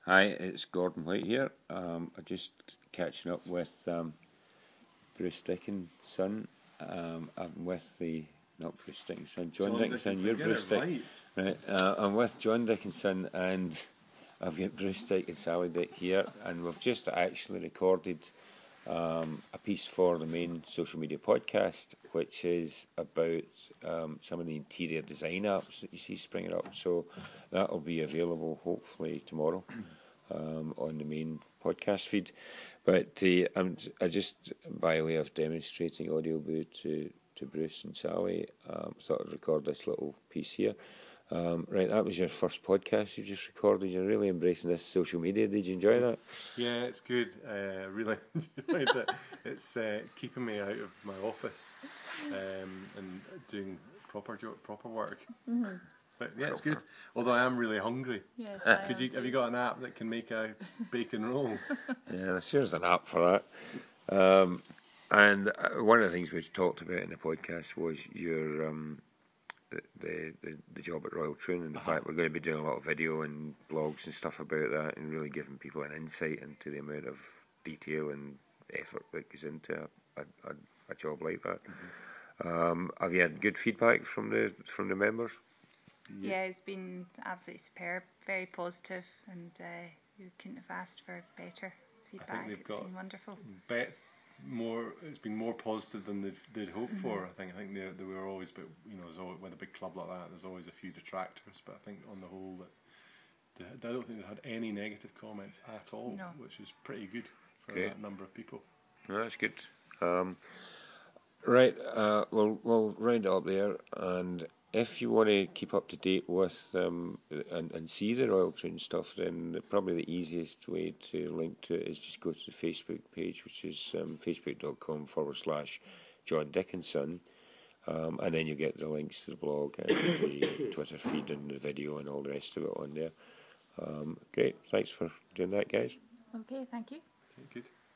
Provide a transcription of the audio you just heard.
Hi, it's Gordon White here. I'm just catching up with Bruce Dickinson. I'm with not Bruce Dickinson, John Dickinson. You're Bruce Dickinson. Right. I'm with John Dickinson, and I've got Bruce Dick and Sally Dick here, and we've just actually recorded a piece for the main social media podcast, which is about some of the interior design apps that you see springing up. So that'll be available hopefully tomorrow on the main podcast feed. But I just, by way of demonstrating audio to Bruce and Sally, thought I'd record this little piece here. Right, that was your first podcast you just recorded. You're really embracing this social media. Did you enjoy that? Yeah, it's good. I really enjoyed it. It's keeping me out of my office and doing proper work. Mm-hmm. But yeah, it's good. Although I am really hungry. Yes, have you got an app that can make a bacon roll? Yeah, there's an app for that. And one of the things we talked about in the podcast was your the job at Royal Troon, and the fact we're going to be doing a lot of video and blogs and stuff about that, and really giving people an insight into the amount of detail and effort that goes into a job like that. Mm-hmm. Have you had good feedback from the members? Yeah, it's been absolutely superb, very positive, and you couldn't have asked for better feedback. It's been wonderful. It's been more positive than they'd hoped for. I think they were always, but with a big club like that, there's always a few detractors. But I think on the whole, I don't think they had any negative comments at all, which is pretty good for that number of people. No, that's good. Right, we'll round it up there, and if you want to keep up to date with and see the Royal Troon stuff, then probably the easiest way to link to it is just go to the Facebook page, which is facebook.com/John Dickinson, and then you get the links to the blog and the Twitter feed and the video and all the rest of it on there. Great, thanks for doing that, guys. Okay, thank you. Good.